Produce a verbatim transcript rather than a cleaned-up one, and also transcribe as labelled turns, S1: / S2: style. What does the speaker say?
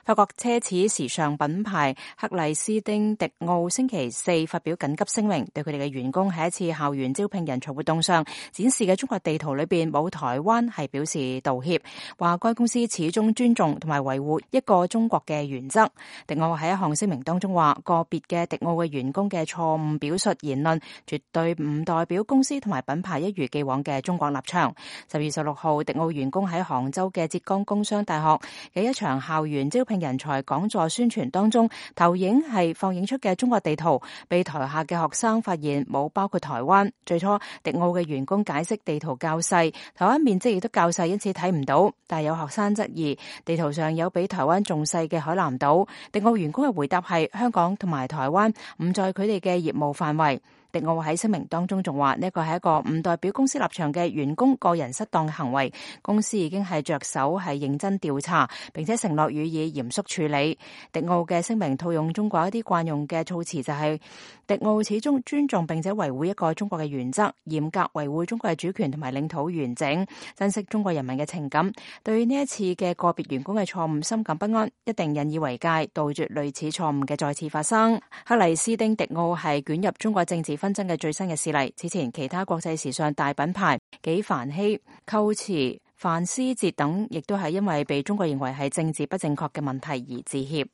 S1: 法國奢侈時尚品牌克麗斯汀迪奧星期四發表緊急聲明，對佢哋嘅員工喺一次校園招聘人才活動上展示嘅中國地圖裏邊冇台灣係表示道歉，話該公司始終尊重同埋維護一個中國嘅原則。迪奧喺一項聲明當中話，個別嘅迪奧嘅員工嘅錯誤表述言論絕對唔代表公司同埋品牌一如既往嘅中國立場。十月十六號，迪奧員工喺杭州嘅浙江工商大學嘅一場校園招聘人才講座宣傳當中，投影係放映出嘅中國地圖，被台下嘅學生發現冇包括台灣。最初迪奧嘅員工解釋地圖較細，台灣面積亦都較細，因此睇唔到。但有學生質疑地圖上有比台灣仲細嘅海南島。迪奧員工嘅回答係香港同埋台灣唔在佢哋嘅業務範圍。迪奧喺聲明當中仲話，呢個係一個唔代表公司立場嘅員工個人失當嘅行為，公司已經係着手係認真調查，並且承諾予以嚴肅處理。迪奧嘅聲明套用中國一啲慣用嘅措辭，就係迪奧始終尊重並且維護一個中國嘅原則，嚴格維護中國嘅主權同埋領土完整，珍惜中國人民嘅情感。對呢一次嘅個別員工嘅錯誤深感不安，一定引以為戒，杜絕類似錯誤嘅再次發生。克麗斯汀迪奧係捲入中國政治紛爭嘅最新嘅事例。此前其他國際時尚大品牌紀梵希、蔻馳、范思哲等，亦都係因為被中國認為係政治不正確嘅問題而致歉。